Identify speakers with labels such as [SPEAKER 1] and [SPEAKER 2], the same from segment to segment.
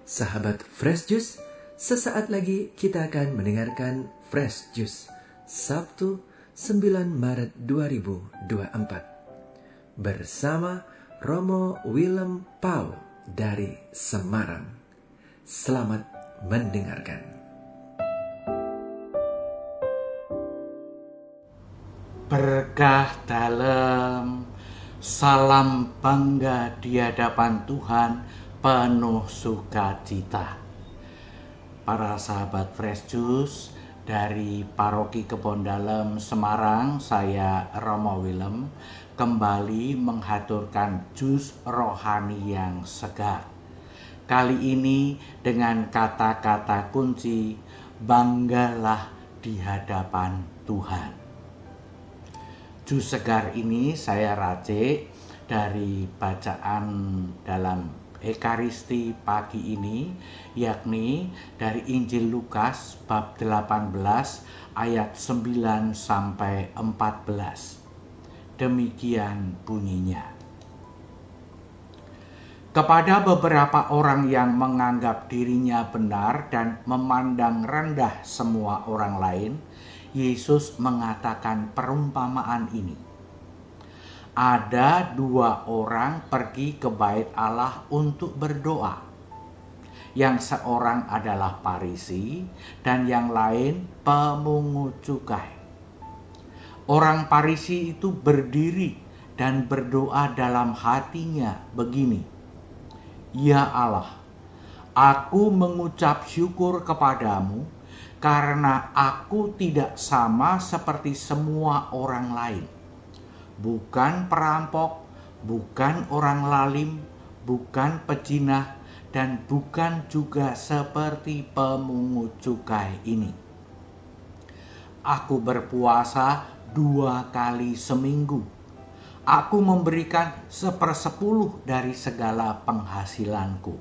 [SPEAKER 1] Sahabat Fresh Juice, sesaat lagi kita akan mendengarkan Fresh Juice Sabtu 9 Maret 2024 bersama Romo Willem Paul dari Semarang. Selamat mendengarkan.
[SPEAKER 2] Berkah dalam, salam bangga di hadapan Tuhan, penuh sukacita. Para sahabat Fresh Juice dari Paroki Kebon Dalem Semarang, saya Romo Willem kembali menghaturkan jus rohani yang segar. Kali ini dengan kata-kata kunci, banggalah di hadapan Tuhan. Jus segar ini saya racik dari bacaan dalam Ekaristi pagi ini, yakni dari Injil Lukas bab 18 ayat 9 sampai 14. Demikian bunyinya. Kepada beberapa orang yang menganggap dirinya benar dan memandang rendah semua orang lain, Yesus mengatakan perumpamaan ini. Ada dua orang pergi ke bait Allah untuk berdoa. Yang seorang adalah Farisi dan yang lain pemungut cukai. Orang Farisi itu berdiri dan berdoa dalam hatinya begini. Ya Allah, aku mengucap syukur kepadamu karena aku tidak sama seperti semua orang lain. Bukan perampok, bukan orang lalim, bukan pejinah, dan bukan juga seperti pemungut cukai ini. Aku berpuasa 2 kali seminggu. Aku memberikan 1/10 dari segala penghasilanku.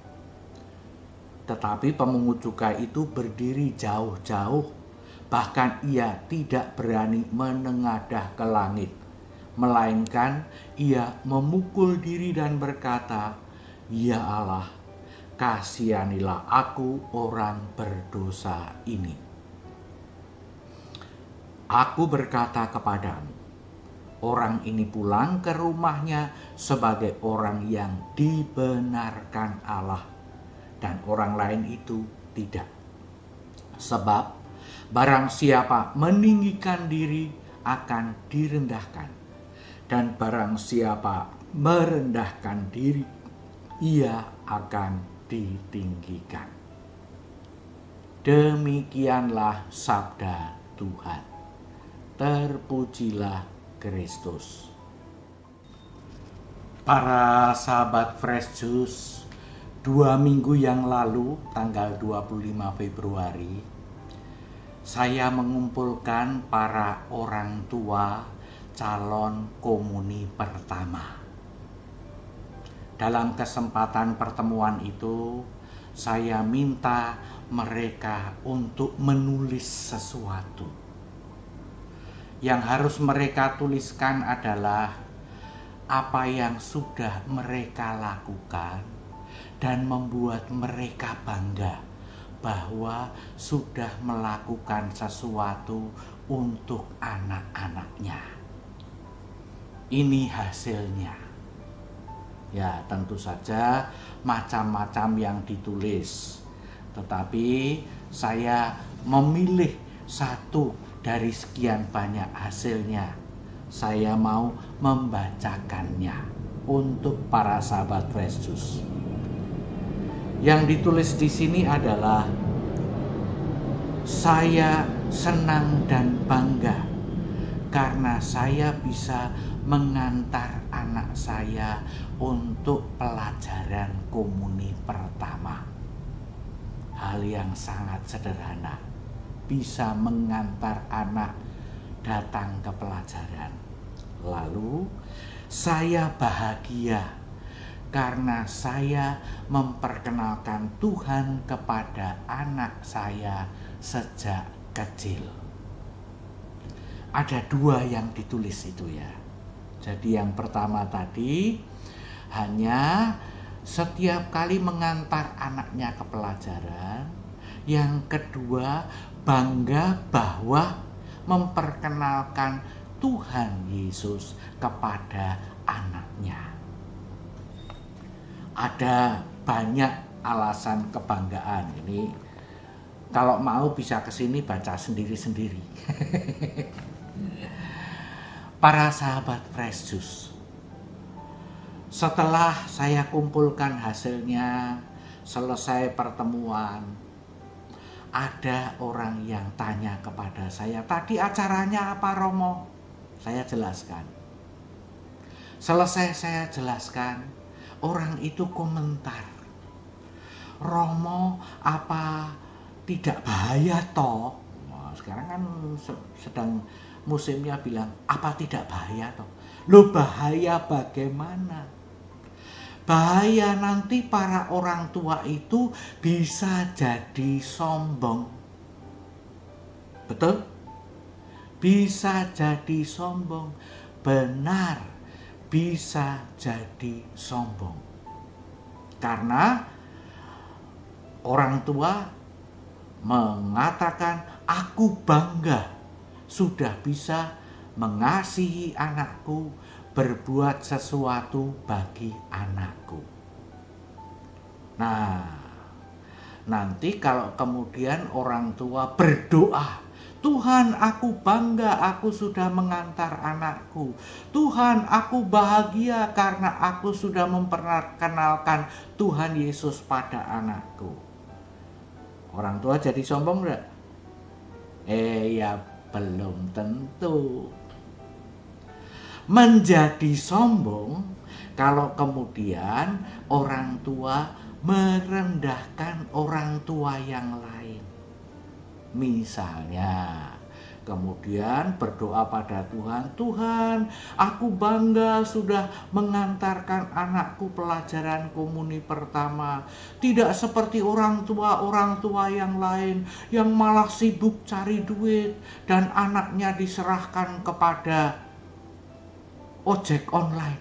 [SPEAKER 2] Tetapi pemungut cukai itu berdiri jauh-jauh, bahkan ia tidak berani menengadah ke langit, melainkan ia memukul diri dan berkata, Ya Allah, kasihanilah aku orang berdosa ini. Aku berkata kepadamu, orang ini pulang ke rumahnya sebagai orang yang dibenarkan Allah, dan orang lain itu tidak. Sebab barang siapa meninggikan diri akan direndahkan, dan barang siapa merendahkan diri, ia akan ditinggikan. Demikianlah sabda Tuhan. Terpujilah Kristus. Para sahabat Fresh Juice, 2 minggu yang lalu, tanggal 25 Februari, saya mengumpulkan para orang tua calon komuni pertama. Dalam kesempatan pertemuan itu, saya minta mereka untuk menulis sesuatu. Yang harus mereka tuliskan adalah apa yang sudah mereka lakukan dan membuat mereka bangga bahwa sudah melakukan sesuatu untuk anak-anaknya. Ini hasilnya. Ya, tentu saja macam-macam yang ditulis. Tetapi saya memilih satu dari sekian banyak hasilnya. Saya mau membacakannya untuk para sahabat Fresh Juice. Yang ditulis di sini adalah, saya senang dan bangga karena saya bisa mengantar anak saya untuk pelajaran komuni pertama. Hal yang sangat sederhana, bisa mengantar anak datang ke pelajaran. Lalu saya bahagia karena saya memperkenalkan Tuhan kepada anak saya sejak kecil. Ada 2 yang ditulis itu ya. Jadi yang pertama tadi hanya setiap kali mengantar anaknya ke pelajaran. Yang kedua, bangga bahwa memperkenalkan Tuhan Yesus kepada anaknya. Ada banyak alasan kebanggaan. Ini kalau mau bisa kesini baca sendiri-sendiri. Para sahabat Fresh Juice, setelah saya kumpulkan hasilnya, selesai pertemuan, ada orang yang tanya kepada saya, tadi acaranya apa Romo? Saya jelaskan. Selesai saya jelaskan, orang itu komentar, Romo apa tidak bahaya toh? Nah, sekarang kan sedang musimnya bilang, apa tidak bahaya toh? Loh, bahaya bagaimana? Bahaya nanti para orang tua itu bisa jadi sombong. Betul? Bisa jadi sombong. Benar, bisa jadi sombong. Karena orang tua mengatakan, aku bangga sudah bisa mengasihi anakku, berbuat sesuatu bagi anakku. Nah, nanti kalau kemudian orang tua berdoa, Tuhan, aku bangga aku sudah mengantar anakku. Tuhan, aku bahagia karena aku sudah memperkenalkan Tuhan Yesus pada anakku. Orang tua jadi sombong enggak? Ya belum tentu. Menjadi sombong kalau kemudian orang tua merendahkan orang tua yang lain. Misalnya, kemudian berdoa pada Tuhan, Tuhan, aku bangga sudah mengantarkan anakku pelajaran komuni pertama. Tidak seperti orang tua yang lain yang malah sibuk cari duit dan anaknya diserahkan kepada ojek online.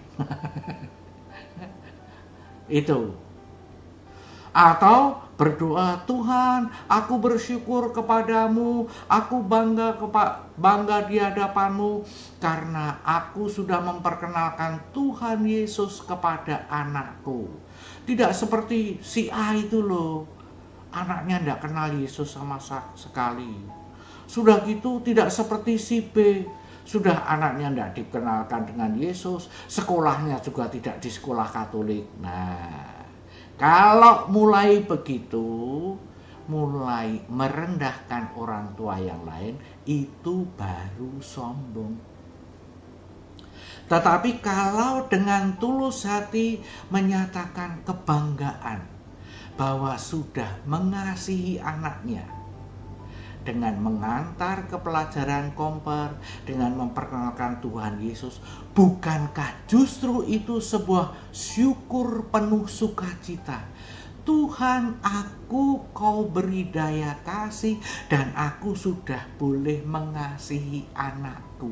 [SPEAKER 2] Itu. Atau berdoa, Tuhan, aku bersyukur kepadamu, aku bangga di hadapanmu karena aku sudah memperkenalkan Tuhan Yesus kepada anakku. Tidak seperti si A itu loh, anaknya tidak kenal Yesus sama sekali. Sudah gitu tidak seperti si B, sudah anaknya tidak dikenalkan dengan Yesus, sekolahnya juga tidak di sekolah Katolik. Nah, kalau mulai begitu, mulai merendahkan orang tua yang lain, itu baru sombong. Tetapi kalau dengan tulus hati menyatakan kebanggaan bahwa sudah mengasihi anaknya, dengan mengantar ke pelajaran komper, dengan memperkenalkan Tuhan Yesus, bukankah justru itu sebuah syukur penuh sukacita? Tuhan, aku kau beri daya kasih dan aku sudah boleh mengasihi anakku.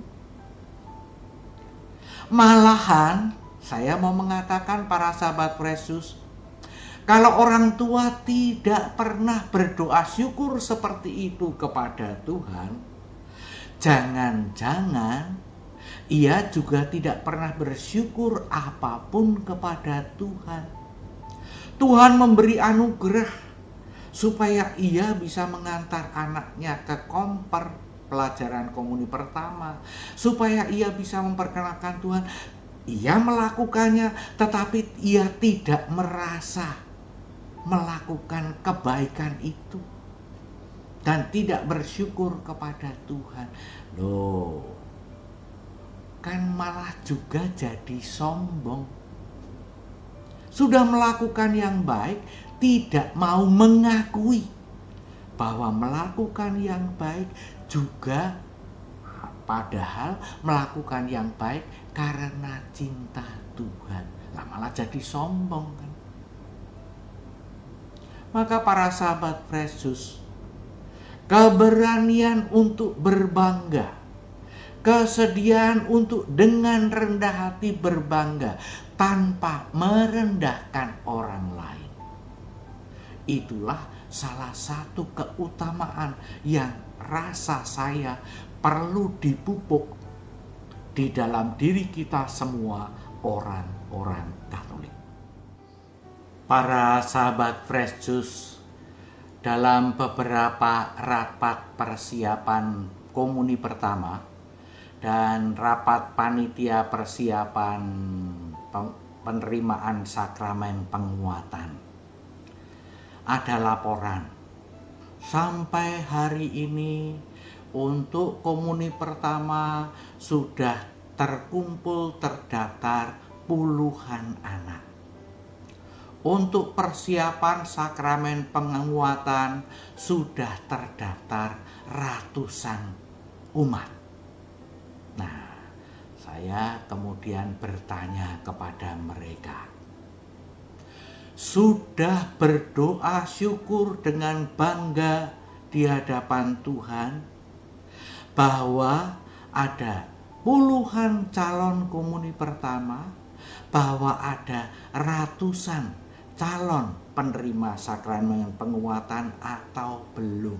[SPEAKER 2] Malahan, saya mau mengatakan para sahabat Yesus, kalau orang tua tidak pernah berdoa syukur seperti itu kepada Tuhan, jangan-jangan ia juga tidak pernah bersyukur apapun kepada Tuhan. Tuhan memberi anugerah supaya ia bisa mengantar anaknya ke komper pelajaran komuni pertama, supaya ia bisa memperkenalkan Tuhan. Ia melakukannya, tetapi ia tidak merasa melakukan kebaikan itu dan tidak bersyukur kepada Tuhan. Loh, kan malah juga jadi sombong. Sudah melakukan yang baik, tidak mau mengakui bahwa melakukan yang baik juga, padahal melakukan yang baik karena cinta Tuhan. Nah, malah jadi sombong kan. Maka para sahabat Yesus, keberanian untuk berbangga kesediaan untuk dengan rendah hati berbangga tanpa merendahkan orang lain. Itulah salah satu keutamaan yang rasa saya perlu dipupuk di dalam diri kita semua orang-orang Katolik. Para sahabat Fresh Juice, dalam beberapa rapat persiapan komuni pertama dan rapat panitia persiapan penerimaan sakramen penguatan, ada laporan sampai hari ini untuk komuni pertama sudah terdaftar puluhan anak. Untuk persiapan sakramen penguatan sudah terdaftar ratusan umat. Nah, saya kemudian bertanya kepada mereka, sudah berdoa syukur dengan bangga di hadapan Tuhan bahwa ada puluhan calon komuni pertama, bahwa ada ratusan calon penerima sakramen penguatan atau belum?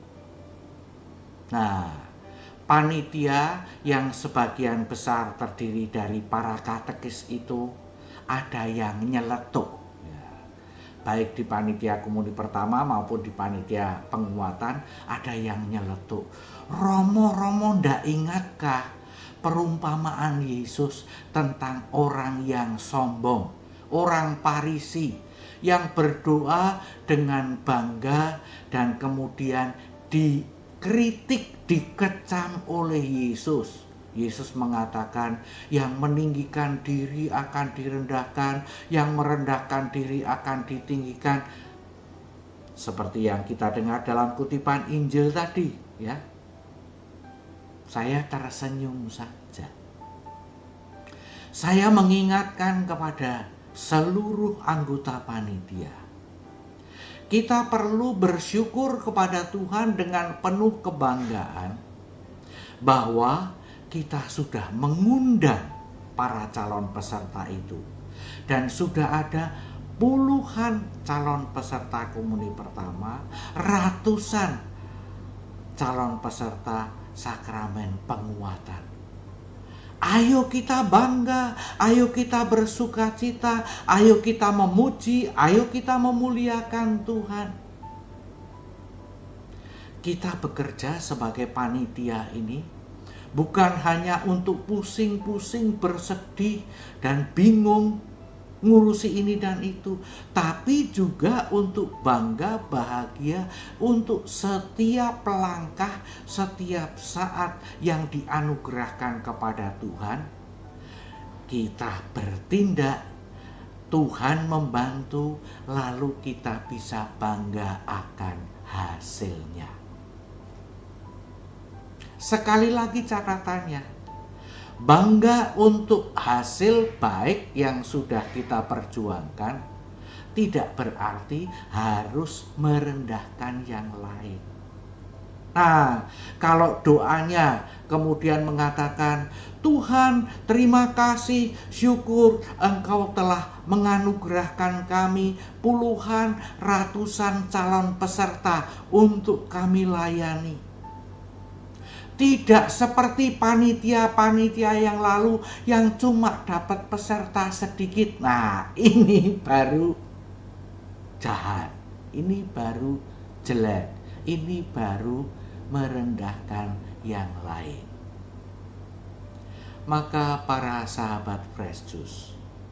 [SPEAKER 2] Nah, panitia yang sebagian besar terdiri dari para katekis itu ada yang nyeletuk. Baik di panitia komuni pertama maupun di panitia penguatan ada yang nyeletuk. Romo ndak ingatkah perumpamaan Yesus tentang orang yang sombong, orang Farisi yang berdoa dengan bangga dan kemudian dikritik, dikecam oleh Yesus. Yesus mengatakan, yang meninggikan diri akan direndahkan, yang merendahkan diri akan ditinggikan. Seperti yang kita dengar dalam kutipan Injil tadi, ya. Saya tersenyum saja. Saya mengingatkan kepada seluruh anggota panitia, kita perlu bersyukur kepada Tuhan dengan penuh kebanggaan bahwa kita sudah mengundang para calon peserta itu, dan sudah ada puluhan calon peserta komuni pertama, ratusan calon peserta sakramen penguatan. Ayo kita bangga, ayo kita bersukacita, ayo kita memuji, ayo kita memuliakan Tuhan. Kita bekerja sebagai panitia ini bukan hanya untuk pusing-pusing, bersedih dan bingung ngurusi ini dan itu, tapi juga untuk bangga, bahagia, untuk setiap langkah, setiap saat yang dianugerahkan kepada Tuhan, kita bertindak, Tuhan membantu, lalu kita bisa bangga akan hasilnya. Sekali lagi catatannya, bangga untuk hasil baik yang sudah kita perjuangkan tidak berarti harus merendahkan yang lain. Nah, kalau doanya kemudian mengatakan, Tuhan terima kasih, syukur Engkau telah menganugerahkan kami puluhan, ratusan calon peserta untuk kami layani. Tidak seperti panitia-panitia yang lalu yang cuma dapat peserta sedikit. Nah, ini baru jahat, ini baru jelek, ini baru merendahkan yang lain. Maka para sahabat Fresh Juice,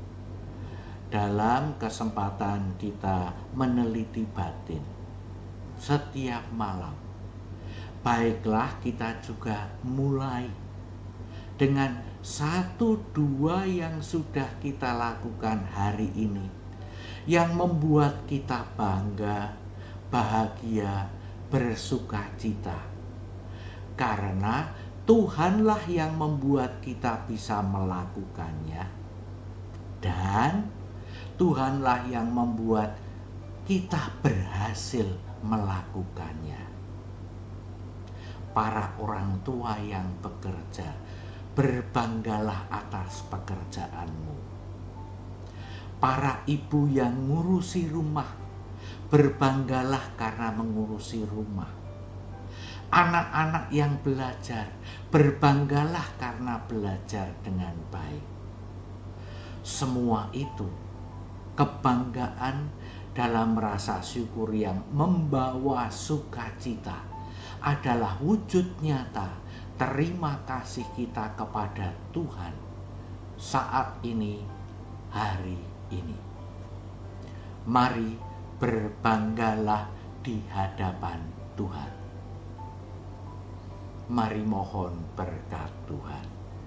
[SPEAKER 2] dalam kesempatan kita meneliti batin setiap malam, baiklah kita juga mulai dengan 1-2 yang sudah kita lakukan hari ini, yang membuat kita bangga, bahagia, bersukacita. Karena Tuhanlah yang membuat kita bisa melakukannya, dan Tuhanlah yang membuat kita berhasil melakukannya. para orang tua yang bekerja, berbanggalah atas pekerjaanmu. Para ibu yang ngurusi rumah, berbanggalah karena mengurusi rumah. Anak-anak yang belajar, berbanggalah karena belajar dengan baik. Semua itu kebanggaan dalam rasa syukur yang membawa sukacita adalah wujud nyata terima kasih kita kepada Tuhan saat ini, hari ini. Mari berbanggalah di hadapan Tuhan. Mari mohon berkat Tuhan.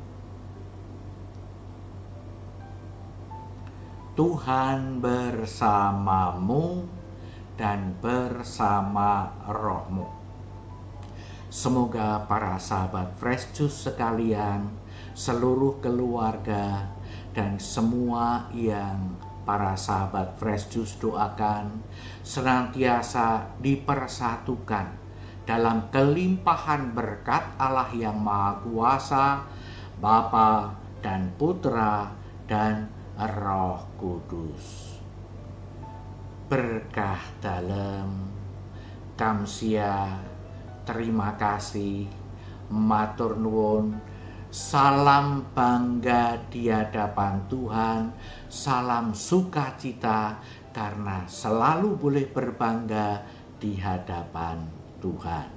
[SPEAKER 2] Tuhan bersamamu dan bersama rohmu. Semoga para sahabat Fresh Juice sekalian, seluruh keluarga, dan semua yang para sahabat Fresh Juice doakan senantiasa dipersatukan dalam kelimpahan berkat Allah yang Maha Kuasa, Bapa dan Putra dan Roh Kudus. Berkah dalam, kamsia, terima kasih, matur nuwun, salam bangga di hadapan Tuhan, salam sukacita karena selalu boleh berbangga di hadapan Tuhan.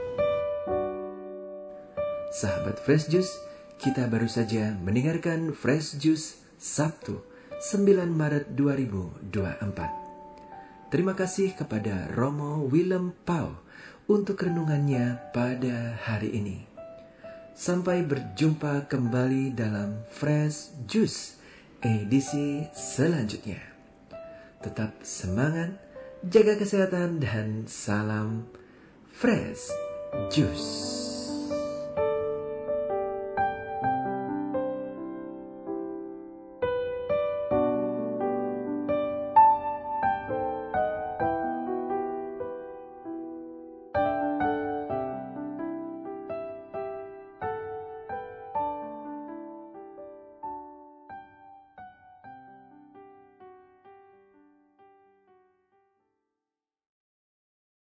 [SPEAKER 1] Sahabat Fresh Juice, kita baru saja mendengarkan Fresh Juice Sabtu 9 Maret 2024. Terima kasih kepada Romo Willem Pau untuk renungannya pada hari ini. Sampai berjumpa kembali dalam Fresh Juice edisi selanjutnya. Tetap semangat, jaga kesehatan, dan salam Fresh Juice.